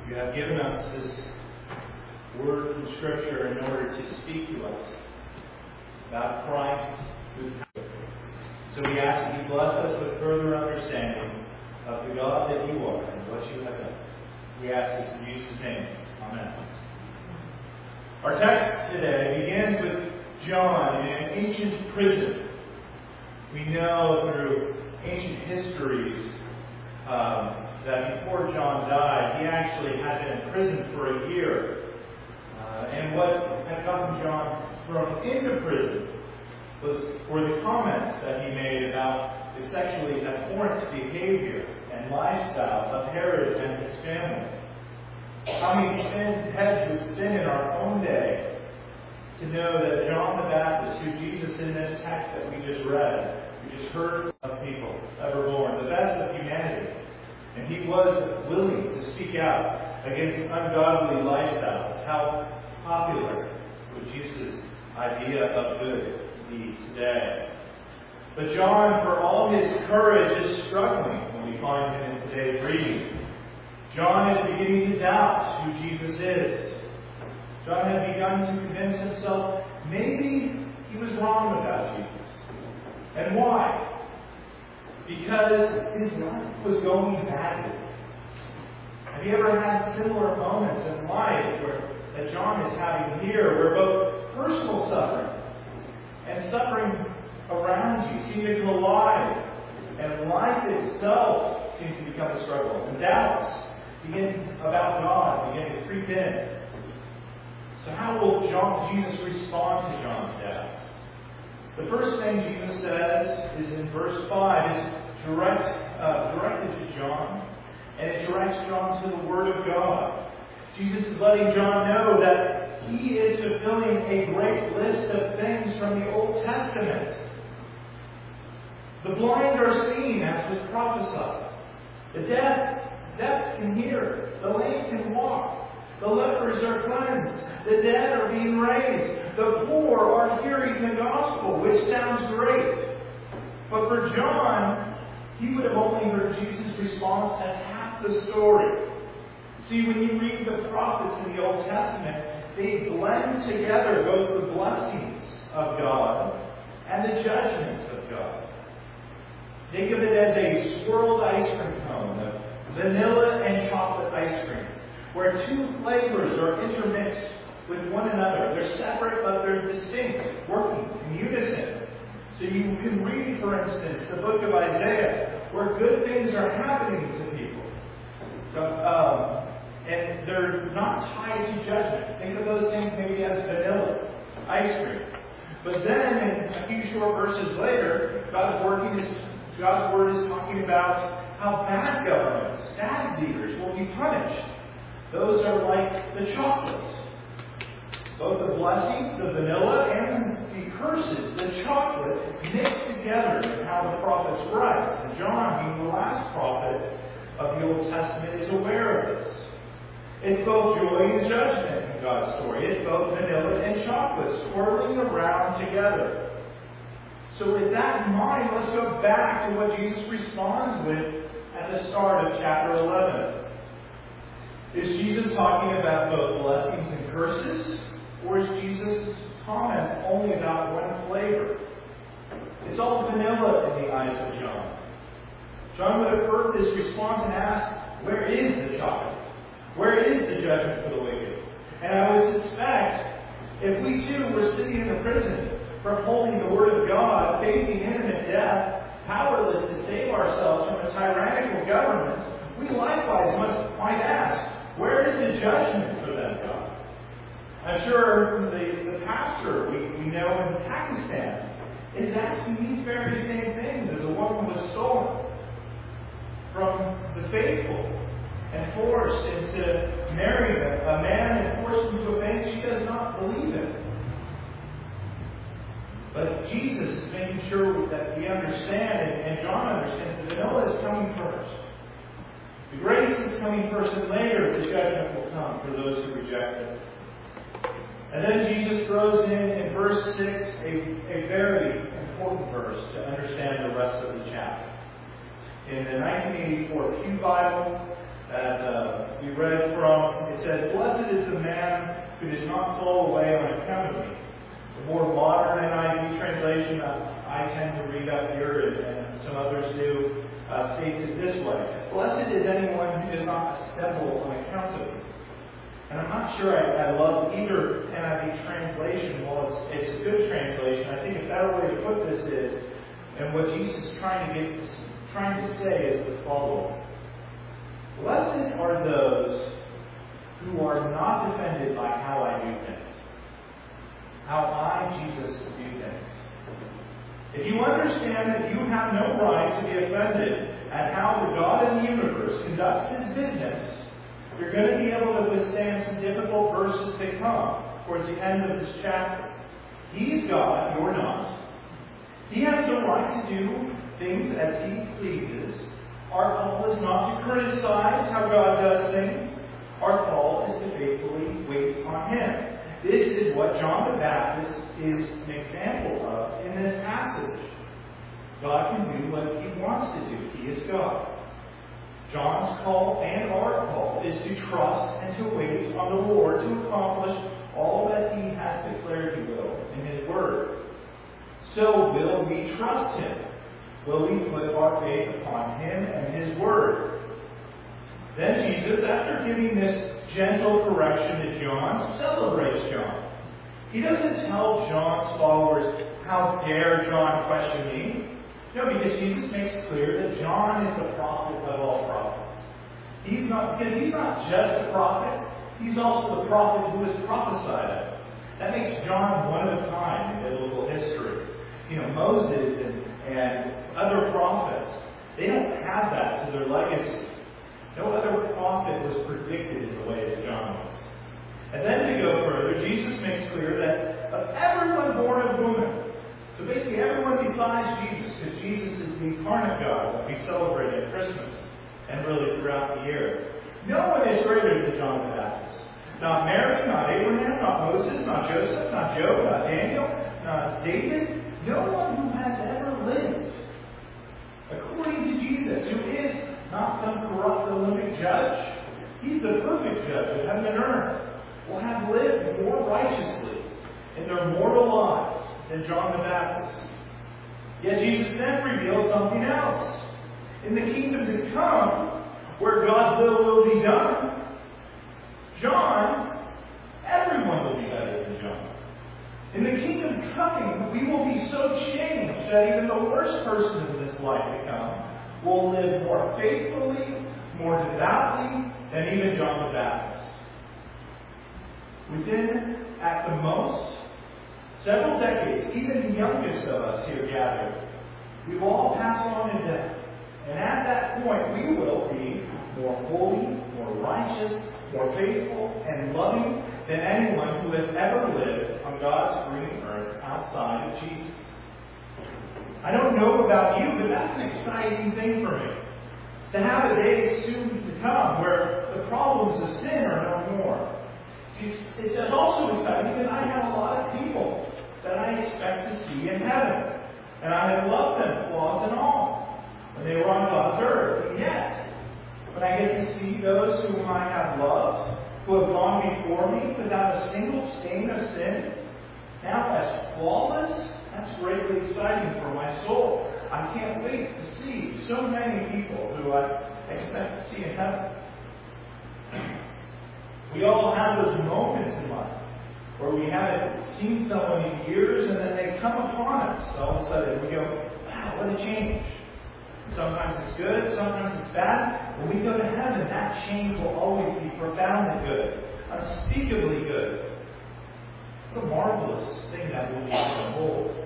You have given us this word from Scripture in order to speak to us about Christ who came. So we ask that you bless us with further understanding of the God that you are and what you have done. We ask this in Jesus' name. Amen. Our text today begins with John in an ancient prison. We know through ancient histories that before John died, he actually had been in prison for a year. And what had gotten John thrown into prison were the comments that he made about the sexually abhorrent behavior and lifestyle of Herod and his family. How many heads would spin in our own day to know that John the Baptist, who Jesus in this text that we just read, we just heard of people ever born, the best of humanity. And he was willing to speak out against ungodly lifestyles. How popular would Jesus' idea of good be today? But John, for all his courage, is struggling when we find him in today's reading. John is beginning to doubt who Jesus is. John had begun to convince himself maybe he was wrong about Jesus. And why? Because his life was going badly. Have you ever had similar moments in life that John is having here, where both personal suffering and suffering around you seem to collide, and life itself seems to become a struggle, and doubts about God begin to creep in? So how will Jesus respond to John's doubts? The first thing Jesus says is in verse 5, is directed to John, and it directs John to the Word of God. Jesus is letting John know that he is fulfilling a great list of things from the Old Testament. The blind are seen, as was prophesied. The deaf can hear. The lame can walk. The lepers are cleansed. The dead are being raised. The poor are hearing the gospel, which sounds great. But for John, he would have only heard Jesus' response as half the story. See, when you read the prophets in the Old Testament, they blend together both the blessings of God and the judgments of God. Think of it as a swirled ice cream cone of vanilla and chocolate ice cream, where two flavors are intermixed with one another. They're separate, but they're distinct, working in unison. So you can read, for instance, the book of Isaiah, where good things are happening to people. And they're not tied to judgment. Think of those things maybe as vanilla ice cream. But then, in a few short verses later, God's Word is talking about how bad governments, bad leaders will be punished. Those are like the chocolates. Both the blessing, the vanilla, and the curses, the chocolate, mixed together in how the prophets write. And John, being the last prophet of the Old Testament, is aware of this. It's both joy and judgment in God's story. It's both vanilla and chocolate swirling around together. So with that in mind, let's go back to what Jesus responds with at the start of chapter 11. Is Jesus talking about both blessings and curses? Or is Jesus' comments only about one flavor? It's all vanilla in the eyes of John. John would have heard this response and asked, where is the chocolate? Where is the judgment for the wicked? And I would suspect, if we too were sitting in a prison, upholding the Word of God, facing imminent death, powerless to save ourselves from a tyrannical government, we likewise might ask, where is the judgment for that God? I'm sure the pastor we know in Pakistan is asking these very same things as a woman was stolen from the faithful and forced into marrying a man and forced into a faith she does not believe in. But Jesus is making sure that we understand, and John understands, that vanilla is coming first. The grace is coming first, and later the judgment will come for those who reject it. And then Jesus throws in verse 6 a very important verse to understand the rest of the chapter. In the 1984 Pew Bible, that we read from. It says, "Blessed is the man who does not fall away on account of me." The more modern NIV translation I tend to read up here, and some others do, states it this way: "Blessed is anyone who does not stumble on account of me." And I'm not sure I love either NIV translation. Well, it's a good translation. I think a better way to put this is, and what Jesus is trying to say is the following: blessed are those who are not offended by how I do things, how I, Jesus, do things. If you understand that you have no right to be offended at how the God of the universe conducts His business, you're going to be able to withstand some difficult verses that come towards the end of this chapter. He's God, you're not. He has the right to do things as He pleases. Our call is not to criticize how God does things. Our call is to faithfully wait on Him. This is what John the Baptist is an example of in this passage. God can do what He wants to do. He is God. John's call and our call is to trust and to wait on the Lord to accomplish all that He has declared He will in His Word. So will we trust Him? Will we put our faith upon Him and His Word? Then Jesus, after giving this gentle correction to John, celebrates John. He doesn't tell John's followers, "How dare John question me?" No, because Jesus makes clear that John is the prophet of all prophets. Because he's not just a prophet, he's also the prophet who is prophesied of. That makes John one of a kind in biblical history. Moses and other prophets, they don't have that to their legacy. No other prophet was predicted in the way that John was. And then to go further, Jesus makes clear that of everyone born of woman, so basically everyone besides Jesus, because Jesus is the incarnate God that we celebrate at Christmas and really throughout the year, no one is greater than John the Baptist. Not Mary, not Abraham, not Moses, not Joseph, not Job, not Daniel, not David. No one who has ever lived, according to Jesus, who is not some corrupt Olympic judge. He's the perfect judge of heaven and earth, will have lived more righteously in their mortal lives than John the Baptist. Yet Jesus then reveals something else. In the kingdom to come, where God's will be done, everyone will be better than John. In the kingdom coming, we will be so changed that even the worst person in this life to come will live more faithfully, more devoutly than even John the Baptist. Within, at the most, several decades, even the youngest of us here gathered, we will all pass on to death. And at that point, we will be more holy, more righteous, more faithful, and loving than anyone who has ever lived on God's green earth outside of Jesus. I don't know about you, but that's an exciting thing for me. To have a day soon to come where the problems of sin are no more. It's also exciting because I have a lot of people that I expect to see in heaven. And I have loved them, flaws and all, when they were on God's earth. And yet, when I get to see those whom I have loved, who have gone before me without a single stain of sin, now as flawless, that's greatly exciting for my soul. I can't wait to see so many people who I expect to see in heaven. We all have those moments in life where we haven't seen someone in years and then they come upon us. All of a sudden we go, wow, what a change. Sometimes it's good, sometimes it's bad. When we go to heaven, that change will always be profoundly good, unspeakably good. What a marvelous thing that will be to behold.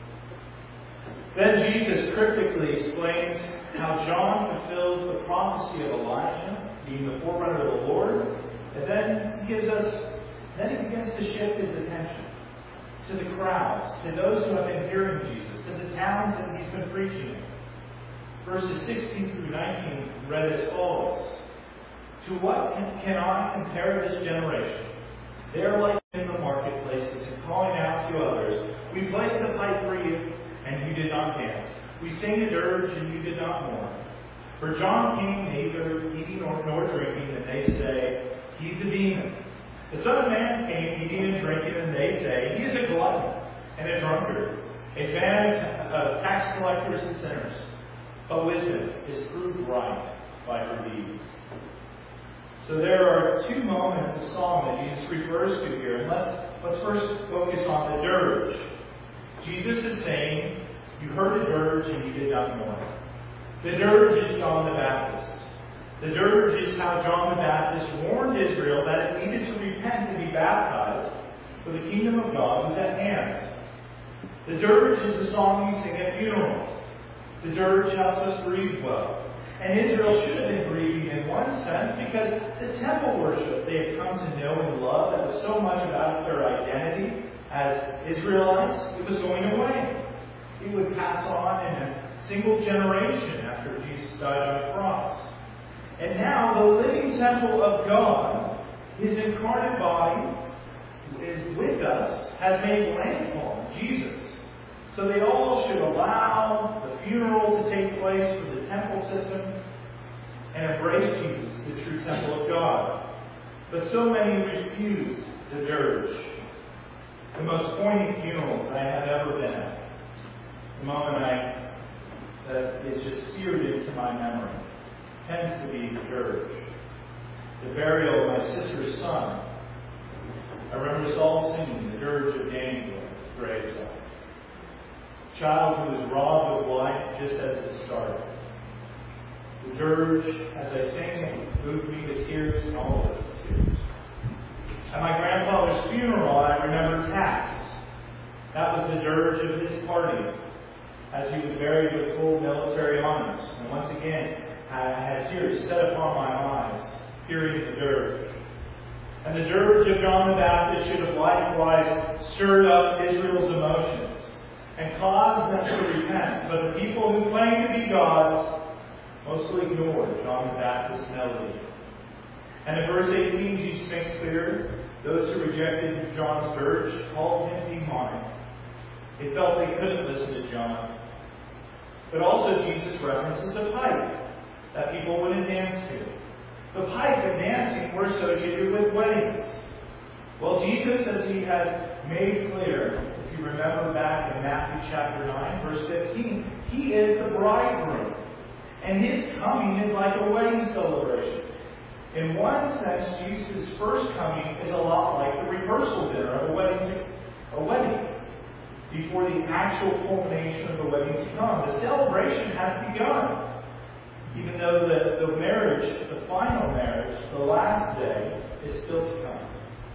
Then Jesus cryptically explains how John fulfills the prophecy of Elijah, being the forerunner of the Lord, and then he begins to shift his attention to the crowds, to those who have been hearing Jesus, to the towns that he's been preaching in. Verses 16 through 19 read as follows: "To what can I compare this generation? They are like in the marketplaces and calling out to others, 'We played the pipe for you, and you did not dance. We sang a dirge, and you did not mourn.' For John came neither eating nor drinking, and they say, he's a demon. The Son of Man came eating and drinking, and they say, he is a glutton and a drunkard, a fan of tax collectors and sinners. But wisdom is proved right by her deeds. So there are two moments of song that Jesus refers to here. And let's first focus on the dirge. Jesus is saying, you heard a dirge and you did not know it. The dirge is John the Baptist. The dirge is how John the Baptist warned Israel that it needed to repent and be baptized, for the kingdom of God was at hand. The dirge is the song we sing at funerals. The dirge helps us grieve well. And Israel should have been grieving in one sense because the temple worship they had come to know and love that was so much about their identity as Israelites, it was going away. It would pass on in a single generation after Jesus died on the cross. And now the living temple of God, His incarnate body, is with us, has made landfall in Jesus. So they all should allow the funeral to take place for the temple system and embrace Jesus, the true temple of God. But so many refuse the dirge. The most poignant funerals I have ever been at, the moment that is just seared into my memory, tends to be the dirge. The burial of my sister's son. I remember us all singing the dirge of Daniel at his graveside. Child who was robbed of life just as it started. The dirge, as I sang, moved me to tears and all of us to tears. At my grandfather's funeral, I remember Tax. That was the dirge of his party, as he was buried with full military honors. And once again, I had tears set upon my eyes, hearing the dirge. And the dirge of John the Baptist should have likewise stirred up Israel's emotions and caused them to repent. But the people who claim to be gods mostly ignored John the Baptist's melody. And in verse 18, Jesus makes clear those who rejected John's dirge called him demonic. They felt they couldn't listen to John. But also Jesus references a pipe that people wouldn't dance to. The pipe and dancing were associated with weddings. Well, Jesus, as he has made clear, if you remember back in Matthew chapter 9, verse 15, he is the bridegroom. And his coming is like a wedding celebration. In one sense, Jesus' first coming is a lot like the rehearsal dinner of a wedding. Before the actual culmination of the wedding to come. The celebration has begun. Even though the marriage, the final marriage, the last day, is still to come.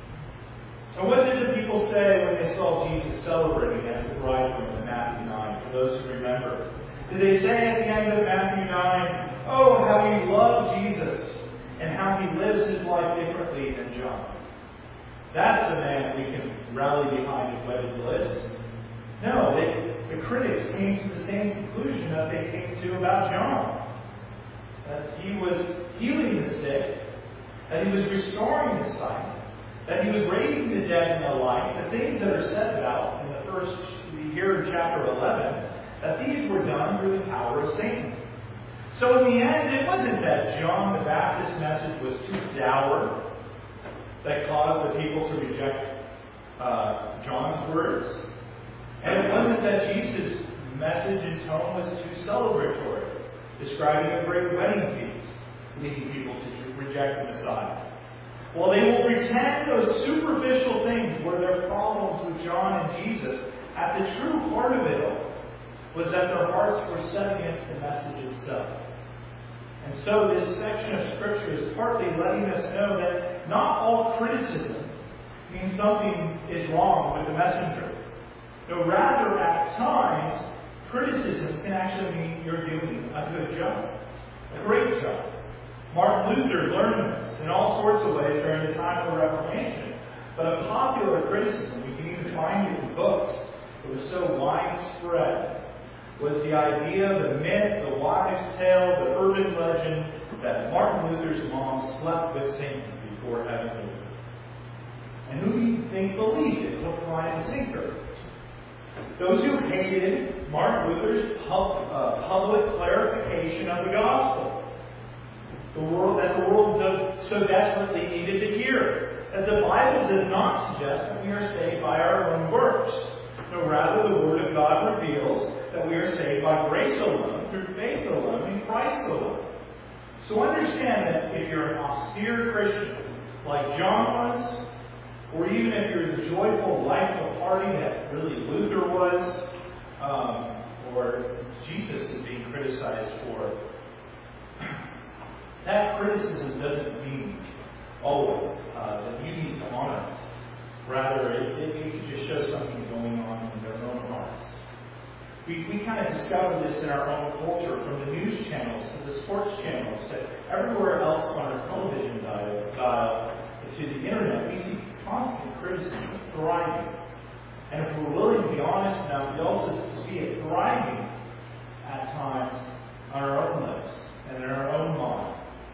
So what did the people say when they saw Jesus celebrating as the bridegroom in Matthew 9, for those who remember? Did they say at the end of Matthew 9, oh, how we love Jesus and how he lives his life differently than John? That's the man we can rally behind his wedded bliss. No, the critics came to the same conclusion that they came to about John. That he was healing the sick, that he was restoring the sight, that he was raising the dead and the like, the things that are said about in the first here in chapter 11, that these were done through the power of Satan. So in the end, it wasn't that John the Baptist's message was too dour that caused the people to reject John's words. And it wasn't that Jesus' message and tone was too celebratory, describing a great wedding feast, leading people to reject the Messiah. Well, they will pretend those superficial things were their problems with John and Jesus. At the true heart of it all was that their hearts were set against the message itself. And so this section of Scripture is partly letting us know that not all criticism means something is wrong with the messenger. No, rather, at times, criticism can actually mean you're doing a good job, a great job. Martin Luther learned this in all sorts of ways during the time of the Reformation. But a popular criticism, we can even find it in books, it was so widespread, was the idea, the myth, the wives' tale, the urban legend that Martin Luther's mom slept with Satan before having Luther. And who do you think believed it? Hook, line, and sinker. Those who hated Martin Luther's public clarification of the gospel. The world so desperately needed to hear. That the Bible does not suggest that we are saved by our own works. No, rather the Word of God reveals that we are saved by grace alone, through faith alone, in Christ alone. So understand that if you're an austere Christian, like John was, or even if you're the joyful life of the party that really Luther was, or Jesus is being criticized for, that criticism doesn't mean always that you need to honor it. Rather, it could just show something going on in their own hearts. We kind of discover this in our own culture, from the news channels to the sports channels to everywhere else on our television dial to the internet. We see constant criticism thriving. And if we're willing to be honest enough, we also see it thriving at times on our own lips and in our own mind.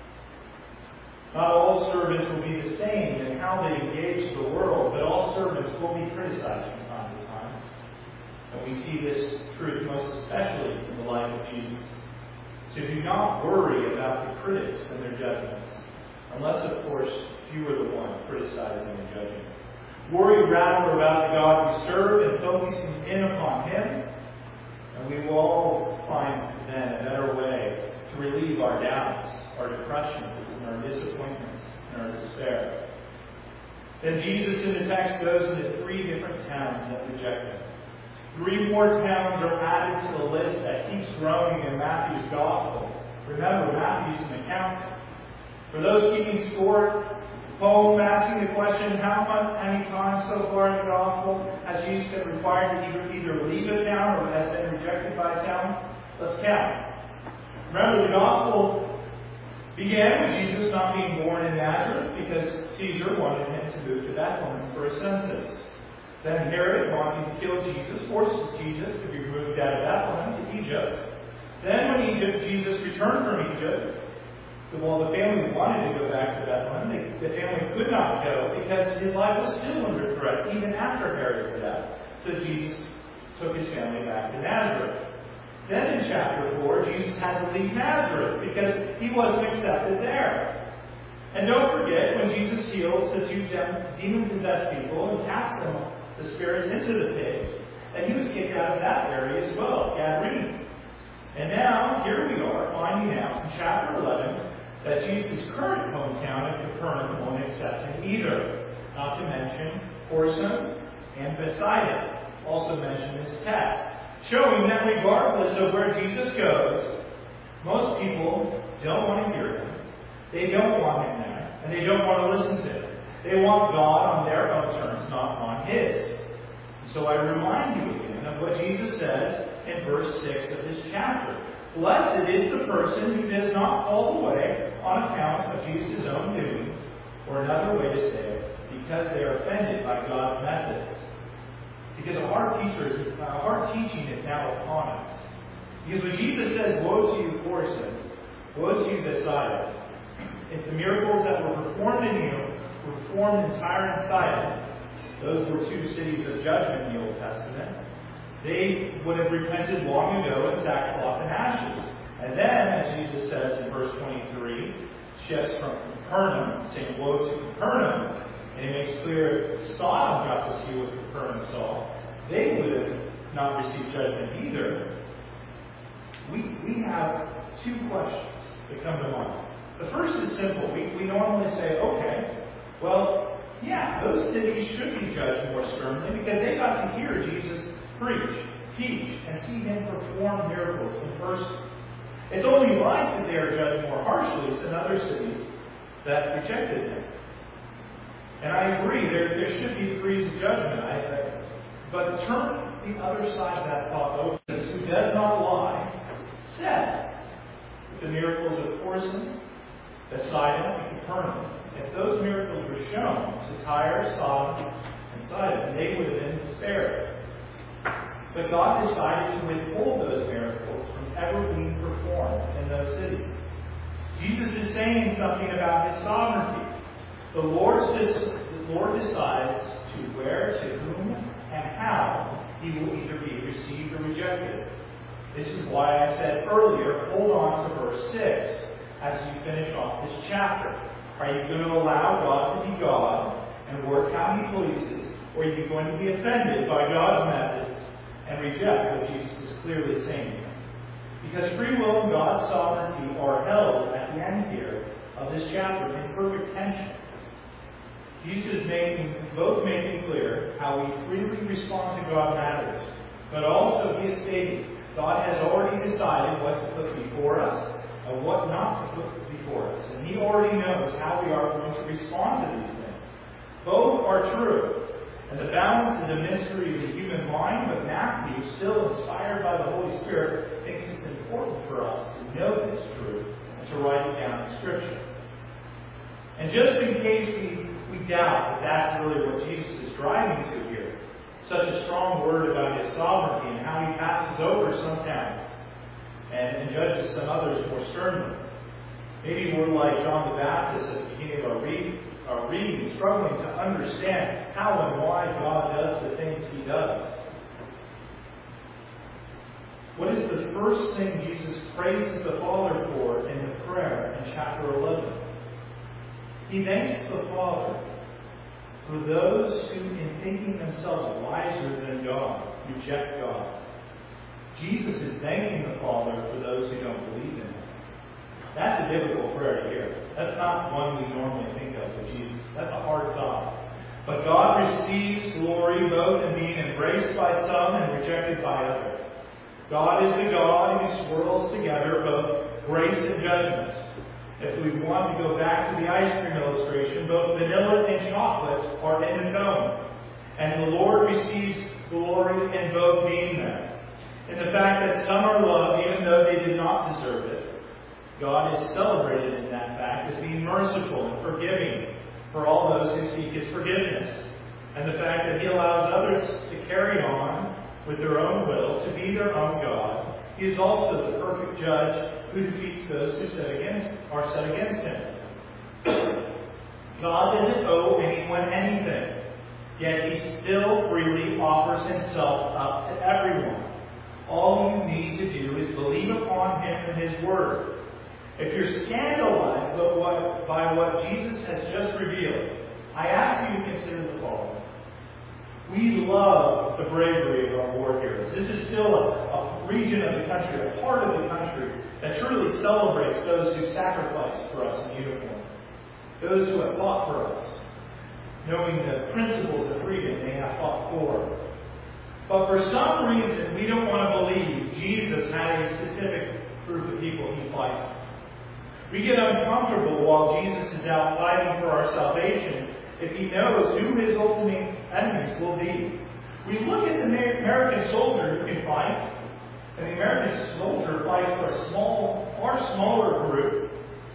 Not all servants will be the same in how they engage the world, but all servants will be criticized from time to time. And we see this truth most especially in the life of Jesus. So do not worry about the critics and their judgments, unless, of course, you are the one criticizing and judging. Worry rather about the God we serve and focusing in upon Him, and we will all find then a better way to relieve our doubts, our depressions, and our disappointments, and our despair. Then Jesus in the text goes into 3 different towns that reject Him. 3 more towns are added to the list that keeps growing in Matthew's Gospel. Remember, Matthew's an accountant. For those keeping score, home, asking the question, how many times so far in the Gospel has Jesus been required to either leave a town or has been rejected by a town? Let's count. Remember, the Gospel began with Jesus not being born in Nazareth because Caesar wanted him to move to Bethlehem for a census. Then Herod, wanting to kill Jesus, forces Jesus to be moved out of Bethlehem to Egypt. Then when Jesus returned from Egypt, the family wanted to go back to Bethlehem. The family could not go because his life was still under threat, even after Herod's death. So Jesus took his family back to Nazareth. Then in chapter 4, Jesus had to leave Nazareth because he wasn't accepted there. And don't forget, when Jesus heals the 2 demon-possessed people and casts the spirits into the pigs, that he was kicked out of that area as well, Gadarene. And now, here we are, finding out in chapter 11 that Jesus' current hometown of Capernaum won't accept him either. Not to mention Chorazin and Bethsaida, also mentioned in this text, showing that regardless of where Jesus goes, most people don't want to hear him. They don't want him there, and they don't want to listen to him. They want God on their own terms, not on his. So I remind you again of what Jesus says in verse 6 of this chapter. Blessed is the person who does not fall away on account of Jesus' own doing, or another way to say it, because they are offended by God's methods. Because a hard teaching is now upon us. Because when Jesus says, woe to you, Chorazin, woe to you, Bethsaida, if the miracles that were performed in you were performed in Tyre and Sidon, those were 2 cities of judgment in the Old Testament, they would have repented long ago in sackcloth and ashes. And then, as Jesus says in verse 23, shifts from Capernaum, saying, woe to Capernaum. And he makes clear if Sodom got to see what Capernaum saw, they would have not received judgment either. We have 2 questions that come to mind. The first is simple. We normally say, okay, well, yeah, those cities should be judged more sternly because they got to hear Jesus preach, teach, and see him perform miracles in person. It's only right that they are judged more harshly than other cities that rejected him. And I agree, there should be degrees of judgment. But turn the other side of that thought over. Jesus, who does not lie, said the miracles of Chorazin, Bethsaida, and Capernaum, if those miracles were shown to Tyre, Sodom, and Sidon, they would have been spared. But God decided to withhold those miracles from ever being performed in those cities. Jesus is saying something about his sovereignty. The Lord decides to where, to whom, and how he will either be received or rejected. This is why I said earlier, hold on to verse 6 as you finish off this chapter. Are you going to allow God to be God and work how He pleases, or are you going to be offended by God's methods and reject what Jesus is clearly saying here? Because free will and God's sovereignty are held at the end here of this chapter in perfect tension. Jesus is both making clear how we freely respond to God matters, but also He is stating God has already decided what to put before us and what not to put before us. And He already knows how we are going to respond to these things. Both are true. And the balance is a mystery of the human mind, but Matthew, still inspired by the Holy Spirit, thinks it's important for us to know this truth and to write it down in Scripture. And just in case we doubt that that's really what Jesus is driving to here, such a strong word about His sovereignty and how He passes over some towns and judges some others more sternly. Maybe we're like John the Baptist at the beginning of our reading, struggling to understand how and why God does the things He does. What is the first thing Jesus praises the Father for in the prayer in chapter 11? He thanks the Father for those who, in thinking themselves wiser than God, reject God. Jesus is thanking the Father for those who don't believe in Him. That's a difficult prayer to hear. That's not one we normally think of with Jesus. That's a hard thought. But God receives glory both in being embraced by some and rejected by others. God is the God who swirls together both grace and judgment. If we want to go back to the ice cream illustration, both vanilla and chocolate are in the cone. And the Lord receives glory in both being there. In the fact that some are loved even though they did not deserve it. God is celebrated in that fact as being merciful and forgiving for all those who seek His forgiveness. And the fact that He allows others to carry on with their own will, to be their own God. He is also the perfect judge who defeats those who are set against Him. God doesn't owe anyone anything, yet He still freely offers Himself up to everyone. All you need to do is believe upon Him and His Word. If you're scandalized by what Jesus has just revealed, I ask you to consider the following. We love the bravery of our war heroes. This is still a region of the country, a part of the country, that truly celebrates those who sacrificed for us in uniform. Those who have fought for us, knowing the principles of freedom they have fought for. But for some reason, we don't want to believe Jesus had a specific group of people He fights for. We get uncomfortable while Jesus is out fighting for our salvation if He knows who His ultimate enemies will be. We look at the American soldier who can fight, and the American soldier fights for a far smaller group,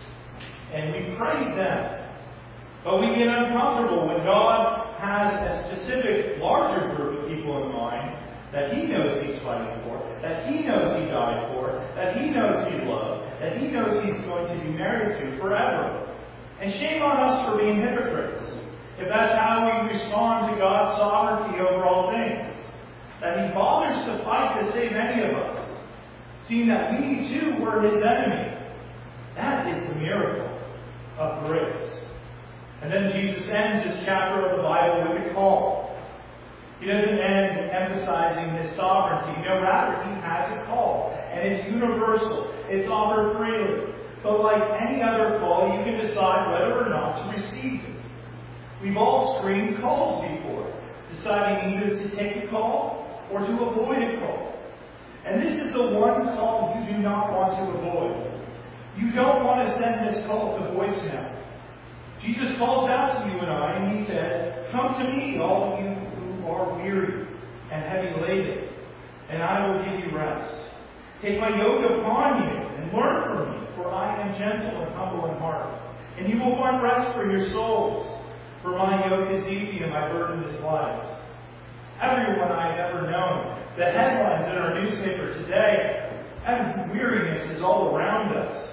and we praise them. But we get uncomfortable when God has a specific larger group of people in mind that He knows He's fighting for, that He knows He died for, that He knows He loved, that He knows He's going to be married to forever. And shame on us for being hypocrites, if that's how we respond to God's sovereignty over all things. That He bothers to fight to save any of us, seeing that we too were His enemy. That is the miracle of grace. And then Jesus ends this chapter of the Bible with a call. He doesn't end emphasizing His sovereignty. No, rather, He has a call. And it's universal. It's offered freely. But like any other call, you can decide whether or not to receive it. We've all screened calls before, deciding either to take a call or to avoid a call. And this is the one call you do not want to avoid. You don't want to send this call to voicemail. Jesus calls out to you and I, and He says, "Come to me, all of you who are weary and heavy laden, and I will give you rest. Take my yoke upon you and learn from me, for I am gentle and humble in heart, and you will find rest for your souls. For my yoke is easy and my burden is light." Everyone I've ever known, the headlines in our newspaper today, and weariness is all around us.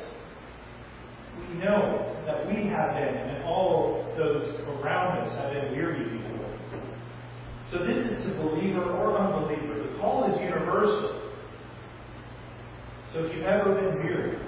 We know that we have been, and all those around us have been weary before. So this is to believer or unbeliever. The call is universal. So if you've ever been weary,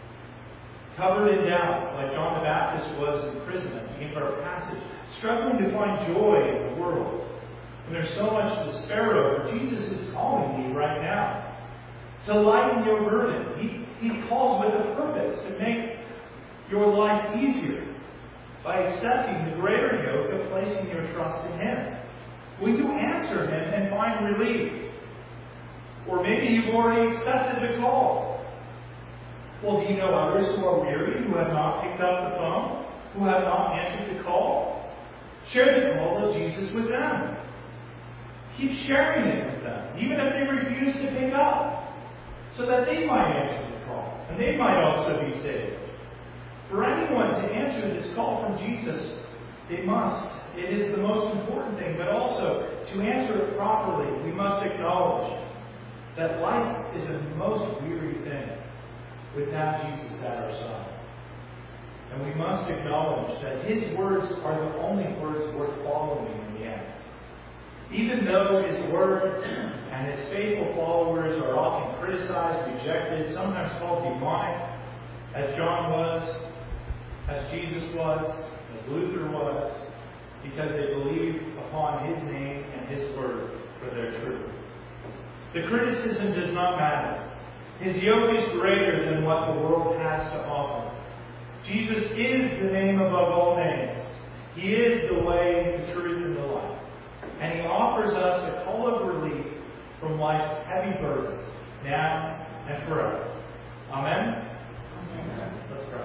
covered in doubts, like John the Baptist was in prison at the beginning of our passage, struggling to find joy in the world, and there's so much to despair over, Jesus is calling you right now to lighten your burden. He calls with a purpose to make your life easier by accepting the greater yoke of placing your trust in Him. Will you answer Him and find relief? Or maybe you've already accepted the call. Well, do you know others who are weary, who have not picked up the phone, who have not answered the call? Share the call of Jesus with them. Keep sharing it with them, even if they refuse to pick up, so that they might answer the call, and they might also be saved. For anyone to answer this call from Jesus, they must. It is the most important thing, but also to answer it properly, we must acknowledge that life is a most weary thing without Jesus at our side. And we must acknowledge that His words are the only words worth following in the end. Even though His words and His faithful followers are often criticized, rejected, sometimes called demonic, as John was, as Jesus was, as Luther was, because they believe upon His name and His word for their truth. The criticism does not matter. His yoke is greater than what the world has to offer. Jesus is the name above all names. He is the way, the truth, and the life. And He offers us a call of relief from life's heavy burdens, now and forever. Amen? Amen. Let's pray.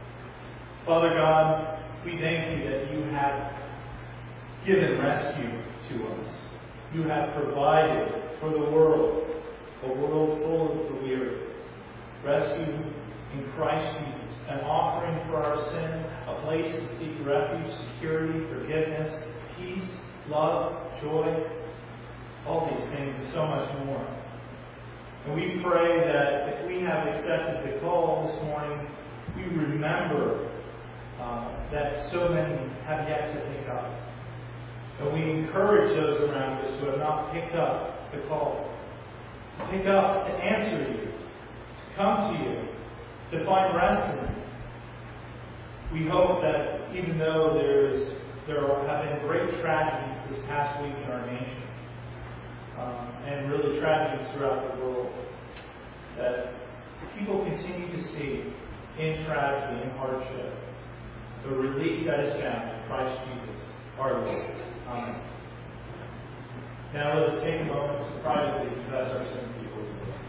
Father God, we thank You that You have given rescue to us. You have provided for the world, a world full of the weary. Rescue in Christ Jesus, an offering for our sin, a place to seek refuge, security, forgiveness, peace, love, joy, all these things and so much more. And we pray that if we have accepted the call this morning, we remember that so many have yet to pick up. And we encourage those around us who have not picked up the call to pick up, to answer You, to come to You, to find rest in You. We hope that even though there have been great tragedies this past week in our nation, and really tragedies throughout the world, that people continue to see in tragedy and hardship the relief that is found in Christ Jesus, our Lord. Amen. Now let us take a moment to privately confess our sins before the Lord.